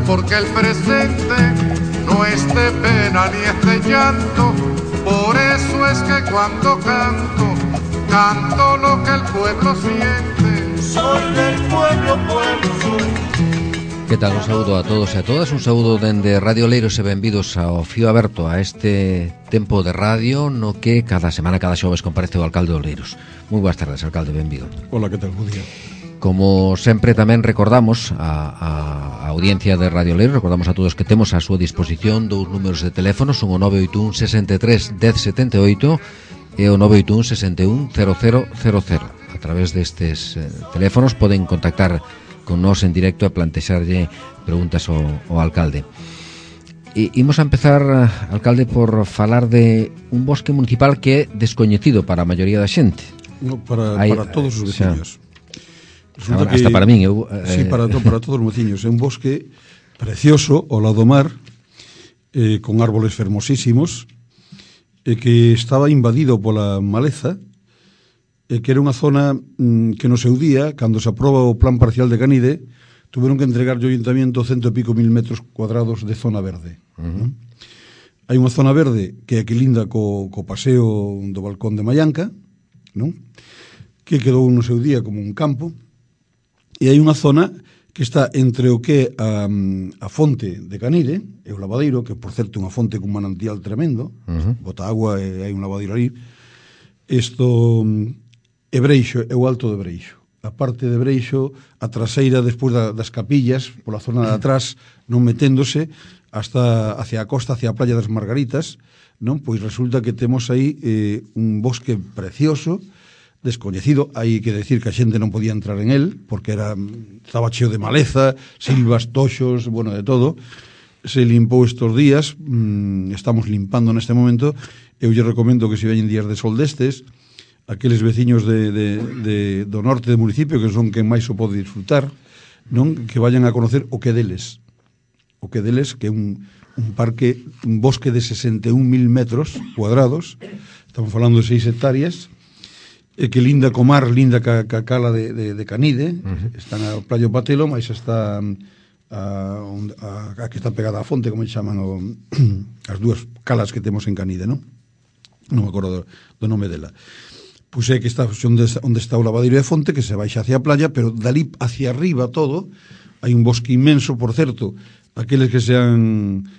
porque el presente no es de pena ni es de llanto. Por eso es que cuando canto, canto lo que el pueblo siente. Soy del pueblo, pueblo soy. Que tal? Un saúdo a todos e a todas. Un saúdo dende Radio Oleiros e benvidos ao Fío Aberto, a este tempo de radio no que cada semana, cada xoves comparece o alcalde de Oleiros. Moi boas tardes, alcalde, benvido. Hola, que tal? Bo día. Como sempre tamén recordamos a audiencia de Radio Oleiros, recordamos a todos que temos a súa disposición dous números de teléfono, son o 981 63 1078 e o 981 61 0000. A través destes teléfonos poden contactar con nós en directo e plantexarlle preguntas ao alcalde. Imos a empezar, alcalde, por falar de un bosque municipal que é descoñecido para a maioría da xente. No, para todos os veciños. Hasta para min. Sí, para todos os veciños. É un bosque precioso ao lado do mar, con árboles fermosísimos, que estaba invadido pola maleza, que era unha zona que no seu día, cando se aproba o plan parcial de Canide, tuveron que entregar ao Ayuntamiento 100 e pico mil metros cuadrados de zona verde. Hai unha zona verde que é que linda co paseo do balcón de Mallanca, non? Que quedou no seu día como un campo, e hai unha zona que está entre o que é a fonte de Canide e o lavadeiro, que por certo é unha fonte con manantial tremendo, bota agua e hai un lavadeiro ali. Isto é Breixo, é o Alto de Breixo. A parte de Breixo, a traseira despois das capillas, pola zona de atrás, non meténdose hasta hacia a costa, hacia a Playa das Margaritas, non? Pois resulta que temos aí un bosque precioso, descoñecido. Hai que decir que a xente non podía entrar en el, porque estaba cheo de maleza, silvas, toxos, bueno, de todo. Se limpou estes días, estamos limpando neste momento. Eu lle recomendo que se veñen días de sol destes, aqueles veciños do norte do municipio, que son quen máis o pode disfrutar, non? Que vayan a conocer o que deles, que é un parque, un bosque de 61.000 metros cuadrados, estamos falando de 6 hectáreas, que linda co mar, linda ca cala de Canide, está na Playa Patelo, mas está a que está pegada á fonte, como se chaman as dúas calas que temos en Canide, non? Non me acordo do nome dela. Pois é que está onde está o lavadeiro de fonte, que se baixa hacia a playa, pero dali hacia arriba todo hai un bosque inmenso, por certo, aqueles que sean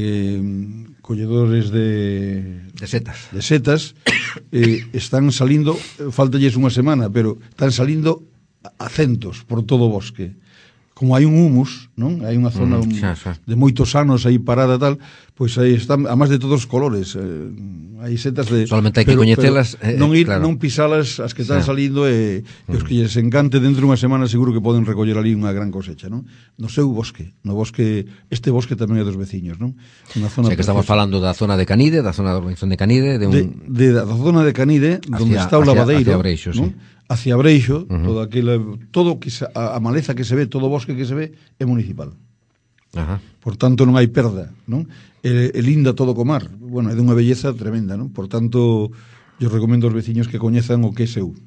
colledores de setas están salindo, faltalles unha semana, pero están salindo a centos por todo o bosque. Como hai un humus, non? Hai unha zona de moitos anos aí parada tal, pois aí están, a máis de todos os colores. Hai setas de... Solamente hai que coñecelas. Non pisalas as que están salindo e os que lles encante dentro de unha semana seguro que poden recoller ali unha gran cosecha, non? No seu bosque, este bosque tamén é dos veciños, non? Unha zona que estamos falando da zona de Canide, da zona da urbanización de Canide, da zona de Canide, onde está o lavadeiro, hacia Breixo, non? Hacia Breixo, todo que a maleza que se ve, todo o bosque que se ve é municipal. Por tanto non hai perda, non? É linda todo co mar. Bueno, é dunha belleza tremenda, non? Por tanto, eu recomendo aos veciños que coñezan o que é seu.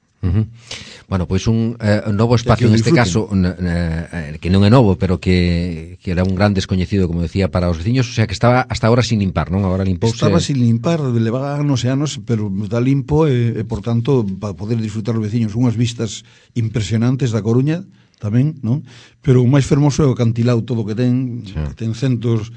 Bueno, pois un novo espacio neste caso, que non é novo, pero que era un gran descoñecido, como decía, para os veciños, o sea que estaba hasta agora sin limpar, non? Agora limpouse. Estaba sin limpar, levaba anos e anos, pero está limpo e por tanto, para poder disfrutar os veciños, unhas vistas impresionantes da Coruña, tamén, non? Pero o máis fermoso é o acantilado todo que ten, que ten centos,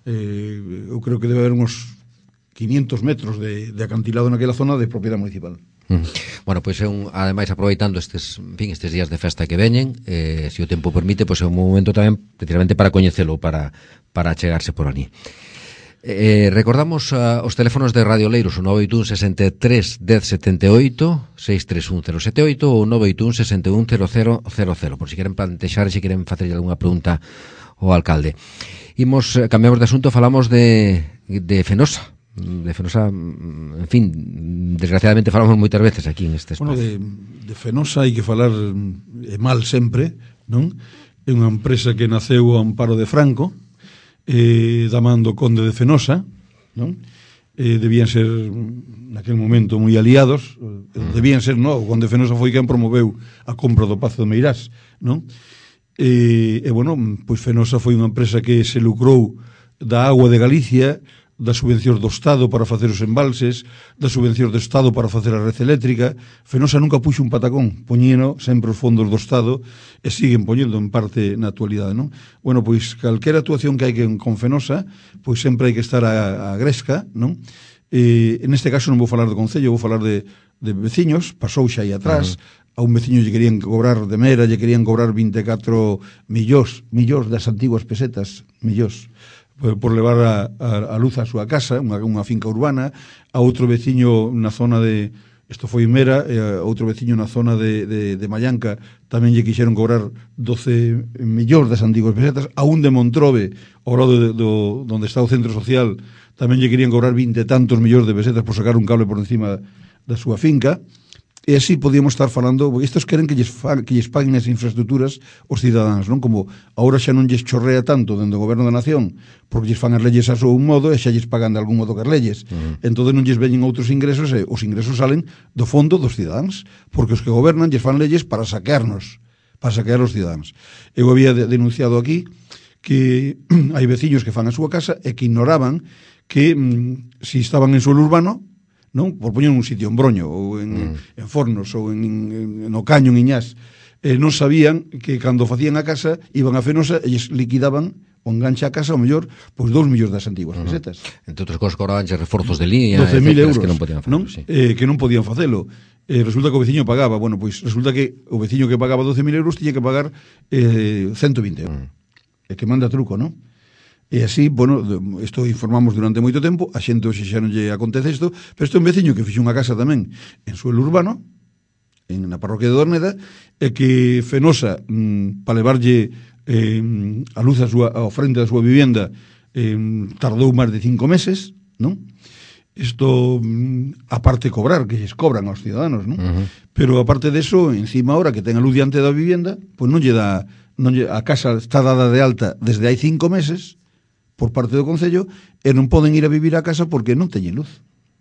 eu creo que debe haber uns 500 metros de acantilado naquela zona de propiedade municipal. Bueno, pois é ademais aproveitando estes días de festa que veñen, se o tempo permite, pois é un momento tamén precisamente para coñecelo, para chegarse por ali. Recordamos os teléfonos de Radio Oleiros, o 981 63 1078, 631078 ou 981 61 0000, por si queren plantexar, se queren facerlle algunha pregunta ao alcalde. Cambiamos de asunto, falamos de Fenosa. De Fenosa, en fin, desgraciadamente falamos moitas veces aquí en este espacio. Bueno, de Fenosa hai que falar mal sempre, non? É unha empresa que naceu ao amparo de Franco, da man do conde de Fenosa, non? Debían ser naquele momento moi aliados, o conde de Fenosa foi quen promoveu a compra do Pazo de Meirás, non? bueno, pois Fenosa foi unha empresa que se lucrou da agua de Galicia, das subvencións do Estado para facer os embalses, das subvencións do Estado para facer a red eléctrica. Fenosa nunca puxo un patacón, poñíno sempre os fondos do Estado e siguen poñendo en parte na actualidade, non? Bueno, pois calquera actuación que hai con Fenosa, pois sempre hai que estar a gresca, non? En este caso non vou falar do Concello, vou falar de veciños, pasou xa aí atrás, a un veciño lle querían cobrar de mera, lle querían cobrar 24 millóns das antiguas pesetas, millóns, por levar a luz a súa casa, unha finca urbana. A outro veciño na zona de, isto foi Mera, outro veciño na zona de Mallanca tamén lle quixeron cobrar 12 millóns das antiguas pesetas. A un de Montrobe, ao lado donde está o centro social, tamén lle querían cobrar 20 e tantos millóns de pesetas por sacar un cable por encima da súa finca. E así podíamos estar falando, porque estos queren que lles paguen as infraestructuras os cidadáns, non? Como agora xa non lles chorrea tanto dentro do goberno da nación, porque lles fan as leyes a seu modo e xa lles pagan de algún modo que as leyes. Entón non lles veñen outros ingresos e os ingresos salen do fondo dos cidadáns, porque os que gobernan lles fan leyes para saquearnos, para saquear os cidadáns. Eu había denunciado aquí que hai veciños que fan a súa casa e que ignoraban que si estaban en suelo urbano, non? Por poñer un sitio en Broño ou en Fornos ou no Caño en Iñás, non sabían que cando facían a casa iban a Fenosa e lles liquidaban o enganche a casa, ao mellor, pois 2 millóns das antiguas pesetas. Entre outras cosas, cobraban reforzos de línea, 12.000 euros, que non podían facelo, non? Sí. Que non podían facelo. Resulta que o veciño pagaba, bueno, pois resulta que o veciño que pagaba 12.000 euros tiña que pagar 120 euros. E que manda truco, non? E así, bueno, isto informamos durante moito tempo, a xente hoxe xa non lle acontece isto, pero isto é un veciño que fixo unha casa tamén en suelo urbano, na parroquia de Dorneda, e que Fenosa, para levarlle a luz ao frente da súa vivenda, tardou máis de 5 meses, non? Isto, aparte cobrar, que lles cobran aos ciudadanos, non? Pero aparte deso, encima ahora que ten a luz diante da vivenda, pois non lle dá, a casa está dada de alta desde hai 5 meses, por parte do Concello, e non poden ir a vivir a casa porque non teñen luz.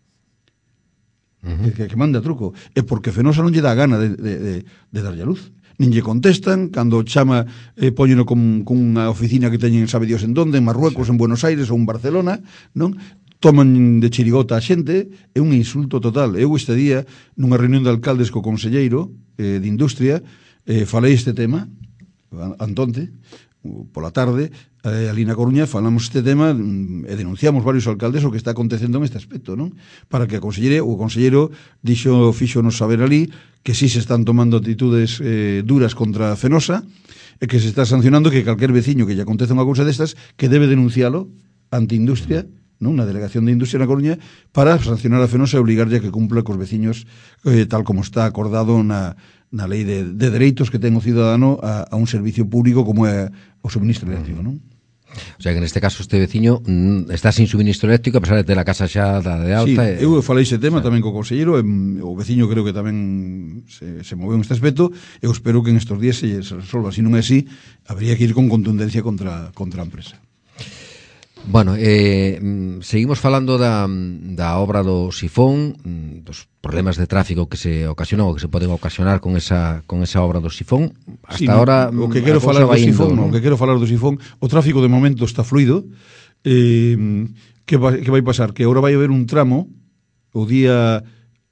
Que manda truco. E porque Fenosa non lle dá gana de darlle a luz. Nin lle contestan, cando chama, póñeno con unha oficina que teñen sabe Dios en donde, en Marruecos, en Buenos Aires ou en Barcelona, non? Toman de chirigota a xente, é un insulto total. Eu este día, nunha reunión de alcaldes co conselleiro de Industria, falei este tema, antonte, pola tarde, ali na Coruña, falamos este tema e denunciamos varios alcaldes o que está acontecendo en este aspecto, non? Para que o conselleiro fíxonos saber ali que sí se están tomando actitudes duras contra Fenosa e que se está sancionando que calquer veciño que lle acontece unha cousa destas que debe denuncialo ante Industria, non? Na delegación de Industria na Coruña, para sancionar a Fenosa e obligarlle a que cumpla cos veciños tal como está acordado na lei de dereitos que ten o cidadano a un servicio público como é o suministro eléctrico, non? O sea que neste caso este veciño está sin suministro eléctrico a pesar de ter a casa xa da de alta. Sí, eu falei ese tema tamén co conselleiro, o veciño creo que tamén se moveu neste aspecto. Eu espero que en estes días se resolva. Se non é así, habría que ir con contundencia contra a empresa. Bueno, seguimos falando da obra do sifón, dos problemas de tráfico que se ocasionan ou que se poden ocasionar con esa obra do sifón. Hasta ahora o que quero falar do sifón, o que quero falar do sifón, o tráfico de momento está fluido. Que vai pasar? Que agora vai haber un tramo o día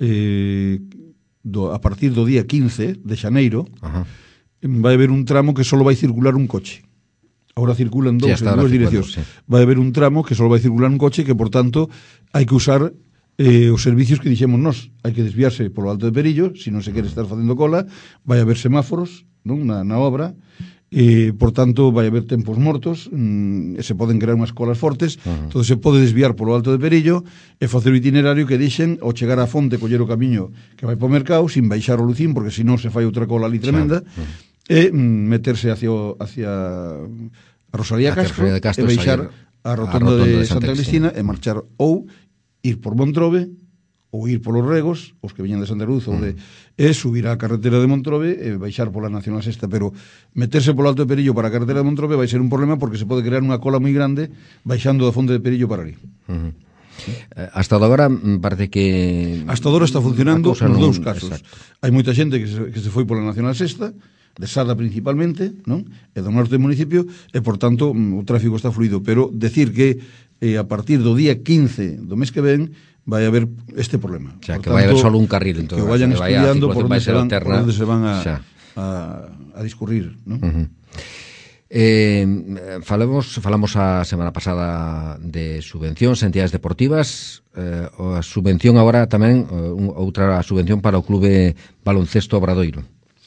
a partir do día 15 de xaneiro, vai haber un tramo que só vai circular un coche. Ahora circulan en dúas direccións. Sí. Vai haber un tramo que só vai circular un coche que, por tanto, hai que usar os servicios que dixemos nós. Hai que desviarse polo Alto de Perillo, se non se quere estar facendo cola, vai haber semáforos, non? Na obra, por tanto, vai haber tempos mortos, se poden crear unhas colas fortes, entón se pode desviar polo Alto de Perillo e facer o itinerario que dixen ao chegar á fonte, coller o camiño que vai para o mercado, sin baixar o Lucín, porque senón se fai outra cola ali tremenda, e meterse hacia a Rosalía Castro e baixar a rotonda de Santa Cristina e marchar ou ir por Montrobe ou ir polos Regos, os que veñan de Santa Cruz e subir á carretera de Montrobe e baixar pola Nacional Sexta, pero meterse polo Alto de Perillo para a carretera de Montrobe vai ser un problema porque se pode crear unha cola moi grande baixando da fonte de Perillo para ali. Hasta agora parece que hasta agora está funcionando nos dous casos. Hai moita xente que se foi pola Nacional Sexta, de Sada principalmente, non? E do norte do municipio, e por tanto o tráfico está fluido, pero decir que a partir do día 15 do mes que ven vai haber este problema. O sea, por que vai tanto, haber solo un carril, que vayan estudiando por onde se van xa. a discurrir, non? Falamos a semana pasada de subvencións a entidades deportivas, a subvención agora tamén, outra subvención para o Clube Baloncesto Obradoiro.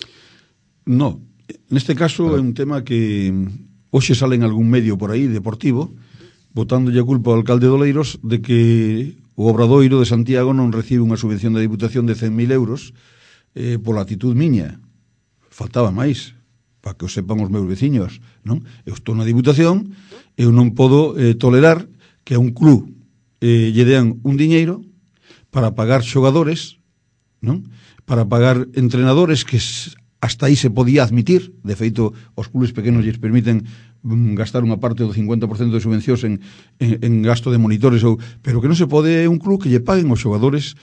No, neste caso é un tema que hoxe sale en algún medio por aí deportivo botándolle a culpa ao alcalde de Oleiros de que o Obradoiro de Santiago non recibe unha subvención da Diputación de 100.000 euros pola actitud miña. Faltaba máis, para que o sepan os meus veciños, non? Eu estou na Diputación, eu non podo tolerar que a un club lle dean un diñeiro para pagar xogadores, non? Para pagar entrenadores que hasta aí se podía admitir, de feito os clubes pequenos lles permiten gastar unha parte do 50% de subvencións en gasto de monitores, pero que non se pode un club que lle paguen os xogadores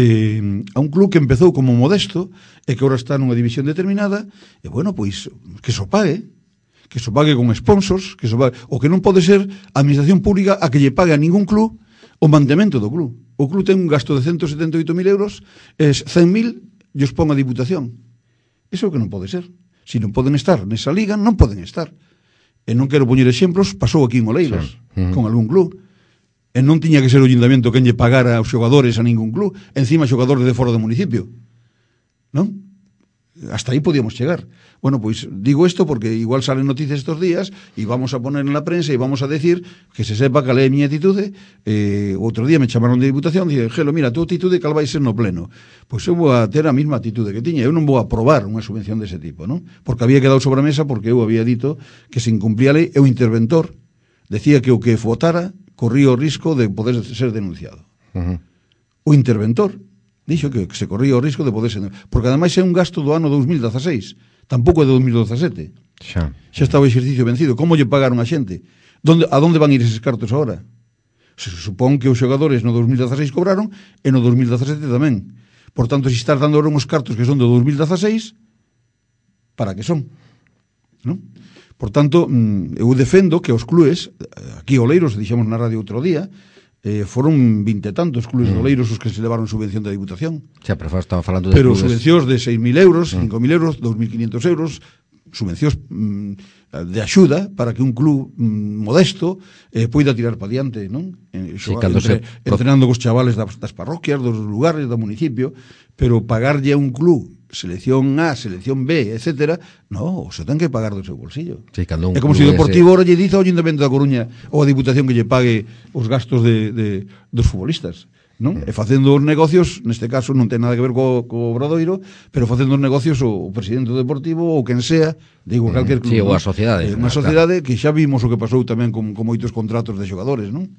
a un club que empezou como modesto e que agora está nunha división determinada, e bueno, pois que so pague con sponsors, o que non pode ser a administración pública a que lle pague a ningún club o mantemento do club. O club ten un gasto de 178.000 euros, 100.000 e os pon a Diputación. Iso é o que non pode ser. Se non poden estar nesa liga, non poden estar. E non quero poñer exemplos, pasou aquí en Oleiros, con algún club. E non tiña que ser o Ayuntamiento quen lle pagara aos xogadores a ningún club, encima xogadores de fora do municipio. Non? Hasta aí podíamos chegar. Bueno, pois digo isto porque igual salen noticias estos días e vamos a poner en la prensa e vamos a decir que se sepa cal é a miña atitude. Outro día me chamaron de Diputación e dixen, Gelo, mira, tu atitude cal vai ser no pleno? Pois eu vou a ter a mesma atitude que tiña. Eu non vou a aprobar unha subvención dese tipo, non? Porque había quedado sobre a mesa porque eu había dito que se incumplía a lei e o interventor decía que o que votara corría o risco de poder ser denunciado. O interventor dixo que se corría o risco de poder ser, porque ademais é un gasto do ano 2016, tampouco é de 2017. Xa estaba o exercicio vencido. Como lle pagaron a xente? A donde van ir eses cartos agora? Se supón que os xogadores no 2016 cobraron e no 2017 tamén. Por tanto, se estás dando ahora uns cartos que son do 2016, para que son? Non? Por tanto, eu defendo que os clubes, aquí Oleiros, dixemos na radio outro día, foron 20 e tantos clubes de Oleiros os que se levaron subvención da Diputación. Xa, pero estaba falando de pero clubes... subvencións de 6.000 euros, 5.000 euros, 2.500 euros, subvencións de axuda para que un club modesto poida tirar pa diante, non? Entrenando cos chavales das parroquias, dos lugares, do municipio, pero pagarlle a un club selección A, selección B, etcétera, no, se ten que pagar do seu bolsillo. Sí, é como se o Deportivo ora lle dice ao Ayuntamiento da Coruña ou a Diputación que lle pague os gastos dos futbolistas, non? E facendo os negocios, neste caso non ten nada que ver co Obradoiro, pero facendo os negocios o presidente do Deportivo ou quen sea, digo, calquer club. Sí, ou a sociedade. Unha sociedade que xa vimos o que pasou tamén con moitos contratos de xogadores, non?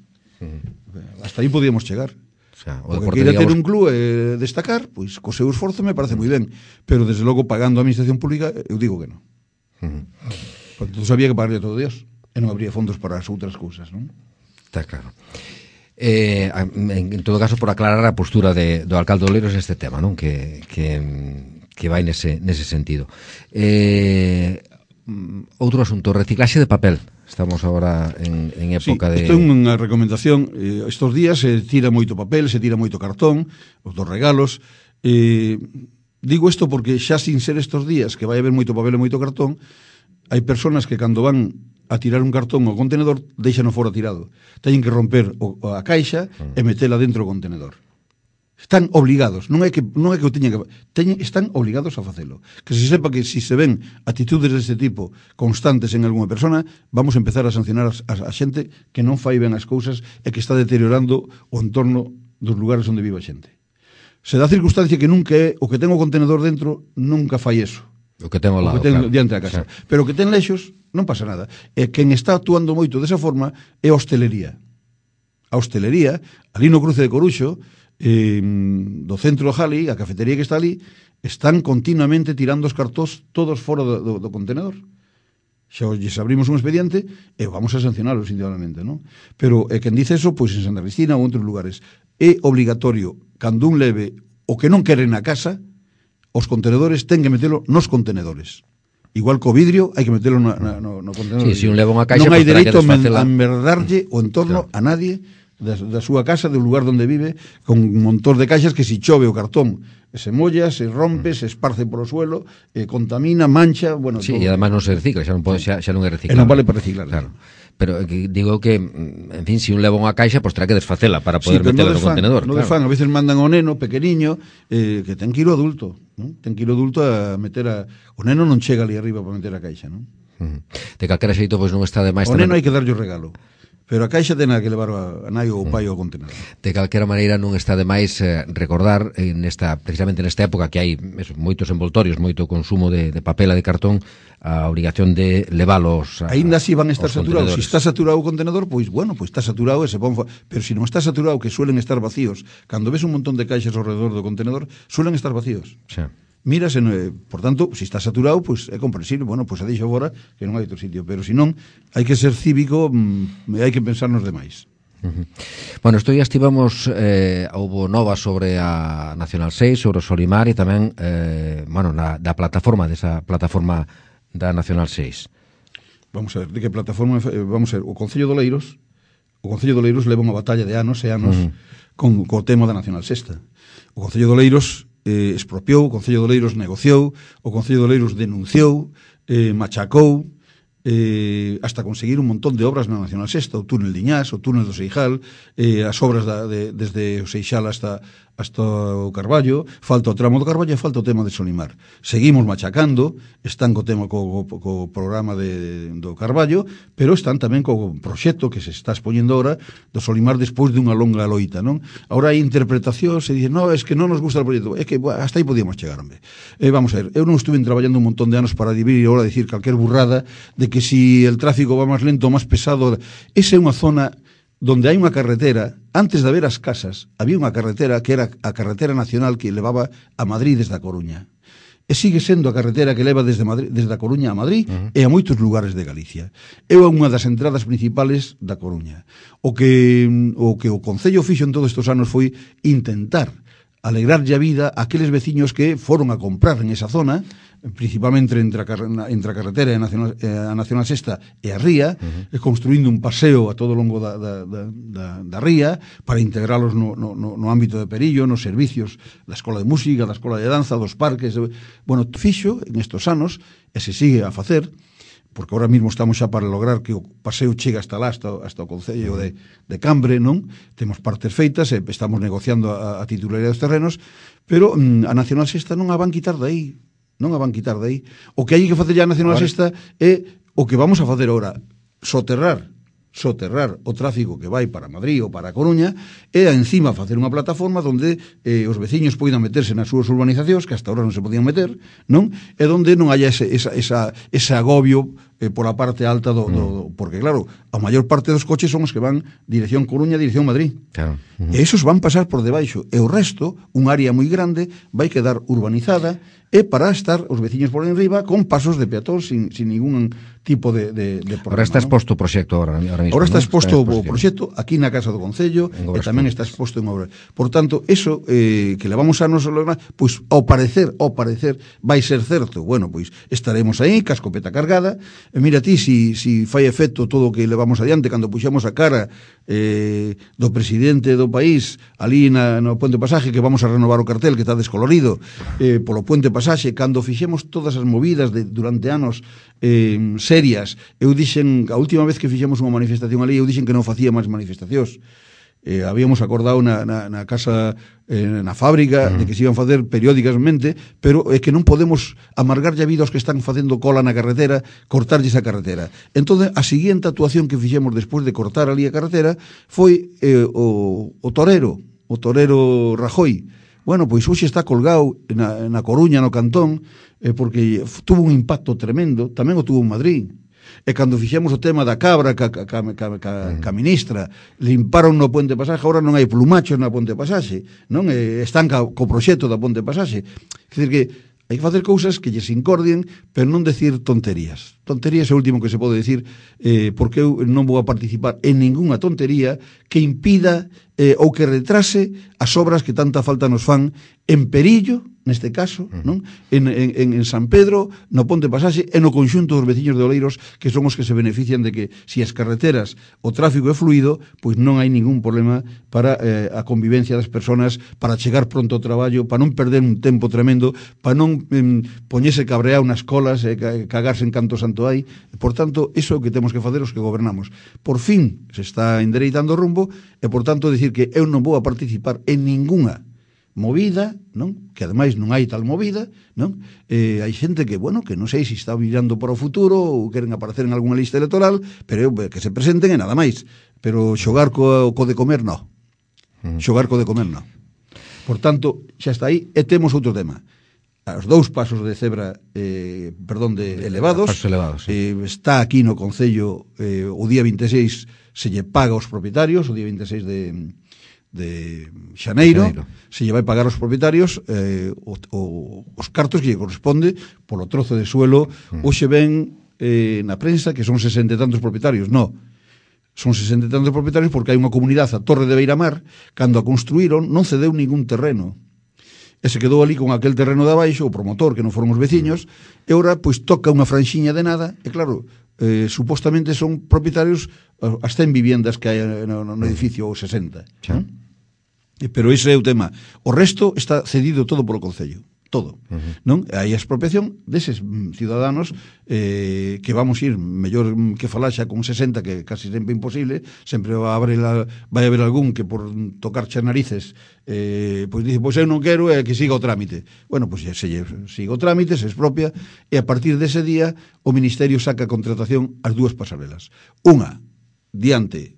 Hasta aí podíamos chegar. O que queira ter un club e destacar, pois co seu esforzo me parece moi ben, pero desde logo pagando a administración pública eu digo que non. Porque todo sabía que pagaría todo Dios e non habría fondos para as outras cousas, non? Está claro. En todo caso, por aclarar a postura do alcalde de Oleiros neste tema, non? Que vai nese sentido. Outro asunto, reciclaxe de papel. Estamos agora en época de... Isto é unha recomendación. Estos días se tira moito papel, se tira moito cartón, os dos regalos. Digo isto porque xa sin ser estos días que vai haber moito papel e moito cartón, hai persoas que cando van a tirar un cartón ao contenedor deixan o fora tirado. Teñen que romper a caixa e metela dentro do contenedor. Están obligados, non é que o teñen que... están obligados a facelo. Que se sepa que se ven actitudes deste tipo constantes en algunha persona, vamos a empezar a sancionar a xente que non fai ben as cousas e que está deteriorando o entorno dos lugares onde vive a xente. Se dá circunstancia que nunca é o que ten o contenedor dentro, nunca fai eso. O que ten ao lado, claro. Diante da casa. Sí. Pero o que ten lexos, non pasa nada. E quen está actuando moito desa forma é a hostelería. A hostelería, ali no cruce de Coruxo, do centro do Jali, a cafetería que está ali, están continuamente tirando os cartóns todos fora do contenedor. Xa lles abrimos un expediente e vamos a sancionalos individualmente, non? Pero quen dice eso, pois en Santa Cristina ou en outros lugares, é obligatorio, cando un leve o que non quere na casa, os contenedores ten que metelo nos contenedores. igual co vidrio hai que metelo no contenedor. Sí, se un leva unha caixa, non hai pues, dereito desfacela. a merdarlle o entorno a nadie da súa casa, do lugar onde vive, con un montón de caixas que si chove o cartón se molla, se rompe, se esparce polo suelo, contamina, mancha, bueno, Sí, todo. e además non se recicla, xa non é reciclable. E non vale para reciclar. Claro. Pero digo que, en fin, se un leva unha caixa, pois terá que desfacela para poder metela no contenedor. No claro. de fan, a veces mandan ao neno pequeniño que ten que ir o adulto, non? Ten que ir o adulto a meter o neno non chega ali arriba para meter a caixa, non? De calquera xeito, pois non está de máis O tamén. neno hai que darlle o regalo. Pero a caixa ten que levar a nai ou o pai ao contenedor. De calquera maneira non está de máis recordar precisamente nesta época que hai moitos envoltorios, moito consumo de papel e de cartón, a obrigación de leválos Aínda así van a estar aos saturados. Si contenedores. está saturado o contenedor, pois bueno, pois está saturado e se pon pero si non está saturado, que suelen estar vacíos. Cando ves un montón de caixas ao redor do contenedor, suelen estar vacíos. Xa. Miras, por tanto, se está saturado, pois é comprensible, bueno, pois a deixo fora, que non hai outro sitio, pero se non, hai que ser cívico, hai que pensar nos demais. Bueno, isto ya estivamos, houve novas sobre a Nacional 6, sobre o Solimar e tamén, da plataforma, desa plataforma da Nacional 6. Vamos a ver, de que plataforma, vamos a ver, o Concello de Oleiros leva unha batalla de anos e anos co tema da Nacional 6. O Concello de Oleiros expropiou, o Concello de Oleiros negociou, o Concello de Oleiros denunciou, machacou, hasta conseguir un montón de obras na Nacional 6, o túnel de Iñás, o túnel do Seijal, as obras desde o Seixal hasta o Carballo, falta o tramo do Carballo e falta o tema de Solimar. Seguimos machacando, están co tema co programa do Carballo, pero están tamén co proxecto que se está expoñendo ahora do Solimar despois dunha longa loita, non? Ahora hai interpretación, se dice, no, es que non nos gusta o proxecto, é que hasta aí podíamos chegar, hombre. Vamos a ver, eu non estuve traballando un montón de anos para dividir e ahora decir calquer burrada de que si el tráfico va máis lento ou máis pesado, esa é unha zona donde hai unha carretera, antes de haber as casas, había unha carretera que era a carretera nacional que levaba a Madrid desde a Coruña. E sigue sendo a carretera que leva desde a Coruña a Madrid e a moitos lugares de Galicia. É unha das entradas principales da Coruña. O que o Concello fixo en todos estes anos foi intentar alegrarlle a vida a aqueles veciños que foron a comprar en esa zona, principalmente entre a carretera e a Nacional 6 e a ría, construindo un paseo a todo o longo da ría para integralos no ámbito de Perillo, nos servicios da Escola de Música, da Escola de Danza, dos parques. Bueno, fixo en estos anos e se sigue a facer, porque ahora mismo estamos xa para lograr que o paseo chegue hasta lá, hasta o Concello de Cambre, non? Temos partes feitas e estamos negociando a titularidade dos terrenos, pero a Nacional 6 non a van quitar de aí. O que hai que facer a Nacional 6 é o que vamos a facer ahora, soterrar o tráfico que vai para Madrid ou para a Coruña e encima facer unha plataforma onde os veciños poidan meterse nas súas urbanizacións que hasta ahora non se podían meter, non? E onde non haya ese agobio pola parte alta porque claro, a maior parte dos coches son os que van dirección Coruña, dirección Madrid. Claro. E esos van pasar por debaixo e o resto, un área moi grande, vai quedar urbanizada e para estar os veciños por enriba con pasos de peatón sin ningún tipo de problema. Ahora está exposto o proxecto ahora mismo. Ahora está exposto o proxecto aquí na Casa do Concello e tamén está exposto en obra. Por tanto, eso que levamos anos a lograr, pois ao parecer vai ser certo. Bueno, pois estaremos aí, ca escopeta cargada. E mira ti si fai efecto todo o que levamos adiante cando puxemos a cara do presidente do país ali no Puente Pasaje, que vamos a renovar o cartel que está descolorido polo Puente Pasaxe, cando fixemos todas as movidas durante anos serias. Eu dixen, a última vez que fixemos unha manifestación ali, eu dixen que non facía máis manifestacións. Habíamos acordado na casa, na fábrica, de que se iban facer periódicamente, pero é que non podemos amargarlle a vida aos que están facendo cola na carretera, cortarlles a carretera. Entón, a seguinte actuación que fixemos despois de cortar ali a carretera foi o torero Rajoy. Bueno, pois hoxe está colgado na Coruña, no Cantón, porque tuvo un impacto tremendo, tamén o tuvo en Madrid. E cando fixemos o tema da cabra ca ministra, limparon no Puente Pasaxe, agora non hai plumachos na Puente Pasaxe, non? Están co proxecto da Puente Pasaxe. Quer dizer que hai que facer cousas que lles incordien, pero non decir tonterías. Tonterías é o último que se pode decir, porque eu non vou a participar en ningunha tontería que impida ou que retrase as obras que tanta falta nos fan en Perillo neste caso, non? En San Pedro, no Ponte Pasaxe e no conxunto dos veciños de Oleiros, que son os que se benefician de que si as carreteras o tráfico é fluido, pois non hai ningún problema para a convivencia das persoas, para chegar pronto ao traballo, para non perder un tempo tremendo, para non poñese cabreado nas colas e cagarse en canto santo hai. Por tanto, iso é o que temos que facer os que gobernamos. Por fin se está endereitando o rumbo e, por tanto, decir que eu non vou a participar en ningunha movida, non? Que ademais non hai tal movida, non? Hai xente que, bueno, que non sei se está mirando para o futuro ou queren aparecer en algunha lista electoral, pero que se presenten e nada máis. Pero xogar co de comer, non. Xogar co de comer, non. Por tanto, xa está aí. E temos outro tema. Os 2 pasos de cebra, de elevados, está aquí no Concello o día 26 se lle paga aos propietarios, o día 26 de xaneiro, se lle vai pagar aos propietarios os cartos que lle corresponde polo trozo de suelo. Hoxe ven na prensa que son 60 e tantos propietarios. No, son 60 e tantos propietarios porque hai unha comunidade, a Torre de Beiramar, cando a construíron non cedeu ningún terreno e se quedou ali con aquel terreno de abaixo, o promotor, que non foron os veciños, e ora pois toca unha franxiña de nada, e claro, supostamente son propietarios as 100 viviendas que hai no edificio, ou 60. Pero ese é o tema. O resto está cedido todo polo Concello. Todo. Non? Hai a expropiación deses ciudadanos que vamos ir mellor que falar xa con 60, que casi sempre imposible. Sempre vai haber algún que por tocar xa narices pois dice, pois eu non quero, que siga o trámite. Bueno, pois se siga o trámite, se expropia, e a partir dese día o Ministerio saca a contratación as 2 pasarelas. Unha diante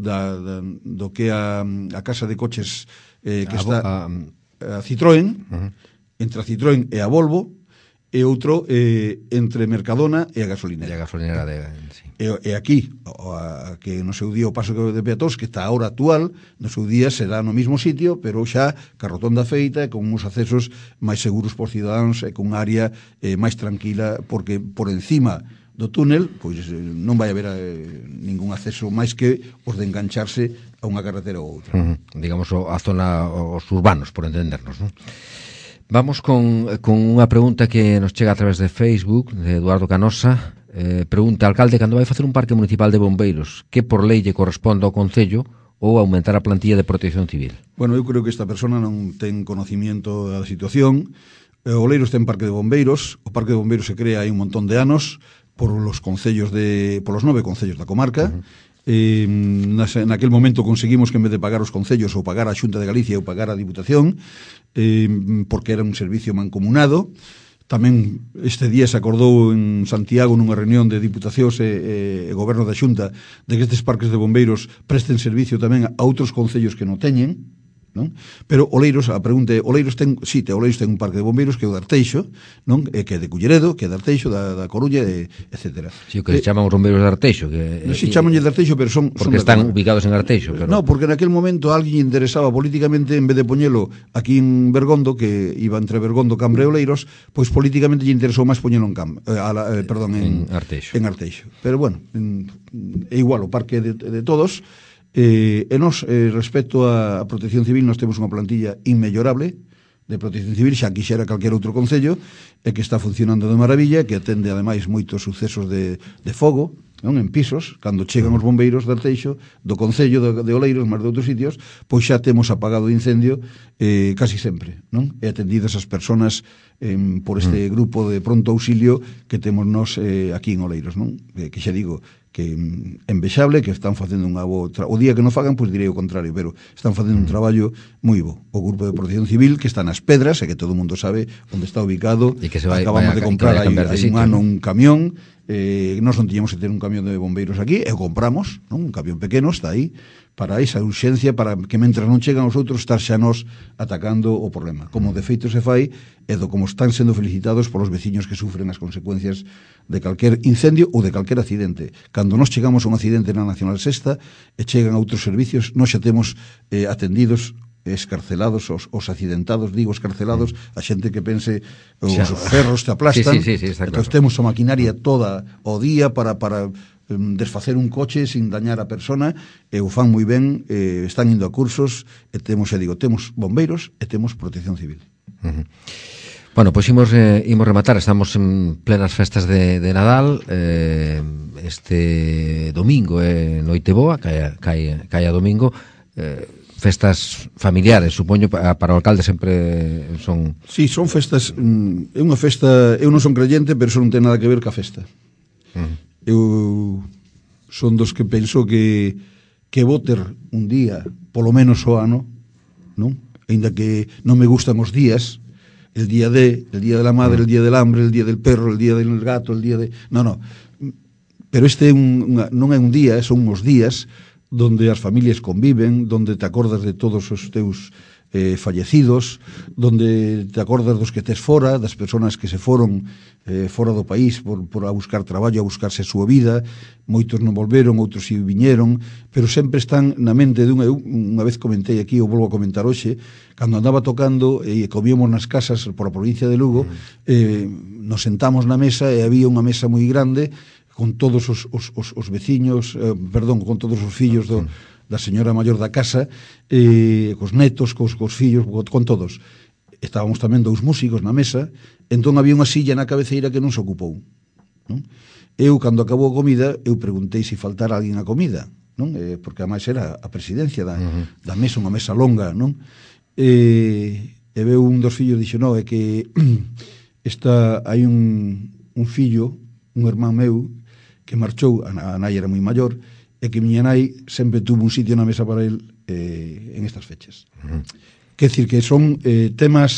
do que a casa de coches que está a Citroën, entre a Citroën e a Volvo, e outro entre Mercadona e a gasolinera. E a gasolinera sí. E aquí, que no seu día o paso de peatóns, que está a hora actual, no seu día será no mesmo sitio, pero xa ca rotonda feita, con uns accesos máis seguros por cidadáns e con área máis tranquila, porque por encima do túnel, pois non vai haber ningún acceso máis que os de engancharse a unha carretera ou outra. Digamos, a zona, os urbanos, por entendernos, non? Vamos con unha pregunta que nos chega a través de Facebook, de Eduardo Canosa. Pregunta, alcalde, cando vai facer un parque municipal de bombeiros, que por lei lle corresponde ao Concello ou aumentar a plantilla de protección civil? Bueno, eu creo que esta persona non ten conocimiento da situación. Oleiros ten parque de bombeiros. O parque de bombeiros se crea hai un montón de anos por los 9 concellos da comarca. Naquel momento conseguimos que en vez de pagar os concellos ou pagar a Xunta de Galicia ou pagar a Diputación, porque era un servicio mancomunado. Tamén este día se acordou en Santiago nunha reunión de Diputacións e Goberno da Xunta de que estes parques de bombeiros presten servicio tamén a outros concellos que non teñen, non? Pero Oleiros, a pregunta é, Oleiros ten un parque de bombeiros que é o de Arteixo, non? Que é de Culleredo, que é de Arteixo, da Coruña, etc. Si, o que se chaman os bombeiros de Arteixo, que si chamanlle de Arteixo, pero son porque están ubicados en Arteixo, pero no, porque naquel momento a alguén interesaba políticamente, en vez de poñelo aquí en Bergondo, que iba entre Bergondo, Cambre e Oleiros, pois políticamente lle interesou máis poñelo en Arteixo. Pero bueno, é igual o parque de todos. E nos, respecto á protección civil, nos temos unha plantilla inmellorable de protección civil, xa quixera calquer outro concello, e que está funcionando de maravilla, que atende ademais moitos sucesos de fogo, non? En pisos, cando chegan os bombeiros de Arteixo, do concello de Oleiros, máis de outros sitios, pois xa temos apagado o incendio casi sempre, non? E atendidas as persoas por este grupo de pronto auxilio que temos nos aquí en Oleiros, non? Que xa digo, que envexable, que están facendo unha boa o día que non fagan, pois direi o contrario, pero están facendo un traballo moi bo. O grupo de protección civil que está nas Pedras, e que todo o mundo sabe onde está ubicado. E que acabamos de comprar hai un ano un camión, nós non tiñamos que ter un camión de bombeiros aquí, e o compramos, non? Un camión pequeno, está aí para esa urxencia, para que mentras non chegan os outros estar xa nos atacando o problema. Como de feito se fai, e como están sendo felicitados polos veciños que sufren as consecuencias de calquer incendio ou de calquer accidente. Cando nos chegamos a un accidente na Nacional Sexta e chegan a outros servicios, nós xa temos atendidos escarcelados os accidentados, digo escarcelados, a xente que pense os ferros te aplastan. Entón temos a maquinaria toda o día para desfacer un coche sin dañar a persona, e o fan moi ben, están indo a cursos, e temos, xa digo, temos bombeiros e temos protección civil. Bueno, pois imos rematar. Estamos en plenas festas de Nadal. Este domingo noite boa, cae a domingo. Festas familiares, supoño, para o alcalde sempre son... Sí, son festas. É unha festa... Eu non son creyente, pero eso non ten nada que ver ca festa. Eu son dos que penso que vou ter un día, polo menos o ano, non? Ainda que non me gustan os días, el día de la madre, el día del hambre, el día del perro, el día del gato, el día de... No. Pero este non é un día, son uns días donde as familias conviven, donde te acordas de todos os teus fallecidos, donde te acordas dos que tes fora, das persoas que se foron fora do país por a buscar traballo, a buscarse a súa vida. Moitos non volveron, outros si viñeron, pero sempre están na mente dunha. Eu unha vez comentei aquí, ou volvo a comentar hoxe, cando andaba tocando e comíamos nas casas por a provincia de Lugo, nos sentamos na mesa e había unha mesa moi grande con todos os veciños, con todos os fillos da señora maior da casa, cos netos, cos fillos, con todos. Estábamos tamén dous músicos na mesa, entón había unha silla na cabeceira que non se ocupou, non? Eu, cando acabou a comida, eu preguntei se faltara alguén a comida, non? Porque ademais era a presidencia da mesa, unha mesa longa, non? E veu un dos fillos e dixo, non, é que hai un fillo, un irmán meu, que marchou, a nai era moi maior, e que miña nai sempre tuvo un sitio na mesa para el en estas fechas. Quer decir que son temas,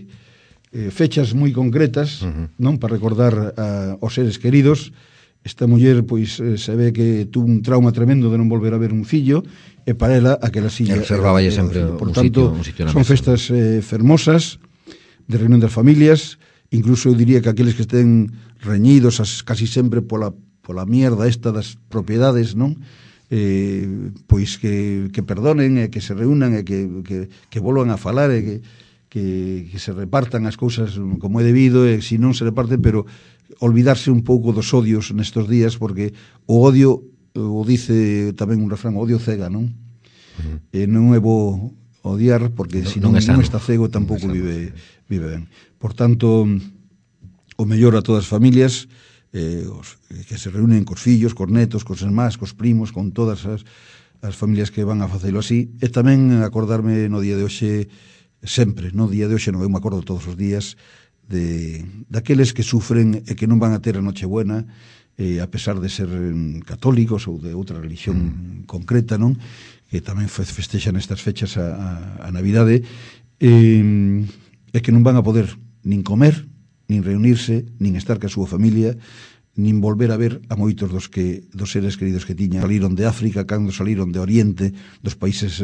fechas moi concretas, non, para recordar aos seres queridos. Esta muller, pois, se ve que tuvo un trauma tremendo de non volver a ver un fillo, e para ela aquela silla reservaballe sempre por tanto, un sitio na son mesa. festas fermosas de reunión das familias. Incluso eu diría que aqueles que estén reñidos casi sempre pola mierda esta das propiedades, non? Pois que perdonen e que se reúnan e que volvan a falar e que se repartan as cousas como é debido, e se non se reparten, pero olvidarse un pouco dos odios nestes días, porque o odio, o dice tamén un refrán, o odio cega, non? Non é bo odiar, porque se non está cego tampouco vive ben. Por tanto, o mellor a todas as familias, que se reúnen cos fillos, cos netos, cos irmáns, cos primos, con todas as familias que van a facelo así. E tamén acordarme no día de hoxe, sempre, no día de hoxe non, eu me acordo todos os días daqueles que sufren e que non van a ter a Nochebuena, a pesar de ser católicos ou de outra religión concreta, non? Que tamén festexan estas fechas a Navidade, e que non van a poder nin comer, nin reunirse, nin estar ca súa familia, nin volver a ver a moitos dos seres queridos que tiñan. Saliron de África, cando saliron de Oriente, dos países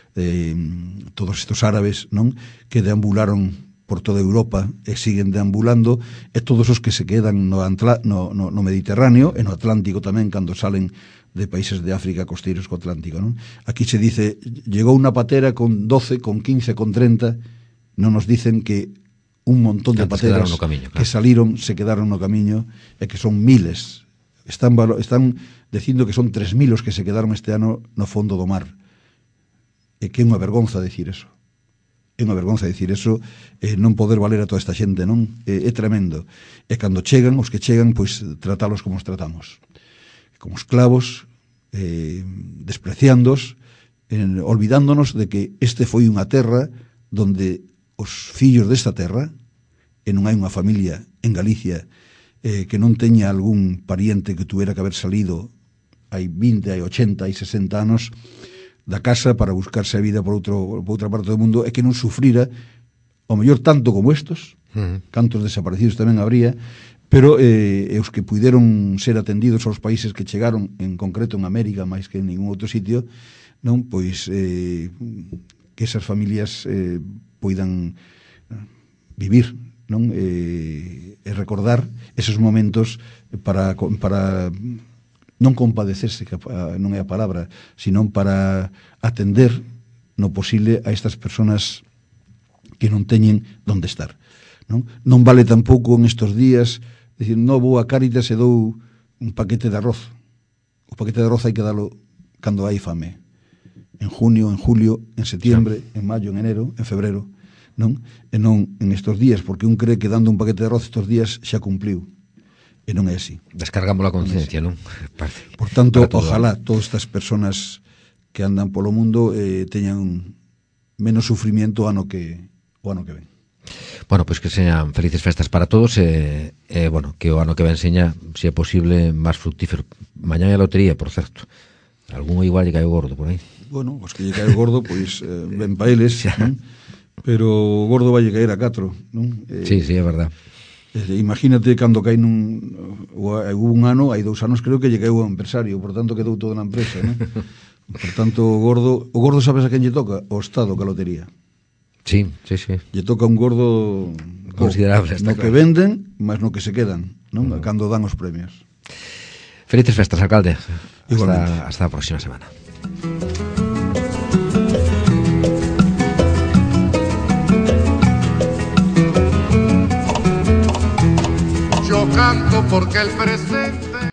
todos estos árabes, non? Que deambularon por toda Europa e siguen deambulando, e todos os que se quedan no Mediterráneo e no Atlántico tamén, cando salen de países de África costeiros co Atlántico, non? Aquí se dice, llegou unha patera con 12, con 15, con 30, non nos dicen que un montón de pateras que saliron, se quedaron no camiño, e que son miles. Están dicindo que son 3.000 os que se quedaron este ano no fondo do mar. E que é unha vergonza decir eso. É unha vergonza decir eso, non poder valer a toda esta xente, non? É tremendo. E cando chegan, os que chegan, pois tratalos como os tratamos. Como esclavos, despreciándos, olvidándonos de que este foi unha terra donde os fillos desta terra, e non hai unha familia en Galicia que non teña algún pariente que tuviera que haber salido hai 20, hai 80, hai 60 anos da casa para buscarse a vida por outra parte do mundo, e que non sufrira o mellor tanto como estos, cantos desaparecidos tamén habría, pero os que puideron ser atendidos aos países que chegaron, en concreto en América máis que en ningún outro sitio, non, pois que esas familias poidan vivir, non? E recordar esos momentos para non compadecerse, que non é a palabra, sino para atender no posible a estas persoas que non teñen onde estar, non? Non vale tampouco en estes días dicir, non vou a Cáritas e dou un paquete de arroz. O paquete de arroz hai que dalo cando hai fame. En junio, en julio, en setiembre, en maio, en enero, en febrero. non? E non en estos días, porque un cree que dando un paquete de arroz estos días xa cumpliu. E non é así. Descargamos a conciencia, non? Por tanto, ojalá todas estas personas que andan polo mundo teñan menos sufrimiento o ano que ven. Bueno, pois que señan felices festas para todos e bueno, que o ano que ven seña, se é posible, máis fructífero. Mañá é a lotería, por certo. Algún igual lle cae o gordo por aí. Bueno, os que lle cae o gordo, pois ben pa eles, non? Pero o gordo vai lle caer a 4, non? Sí, é verdad. Imagínate cando cae hubo un ano, hai 2 anos creo que lle caeu o empresario, por tanto quedou todo na empresa, non? Por tanto, o gordo sabes a quen lle toca? O Estado, que a lotería. Sí. Lle toca un gordo considerable, no que venden, mas no que se quedan, non? Cando dan os premios. Felices festas, alcalde. Igualmente. Hasta a próxima semana. Yo canto porque el presente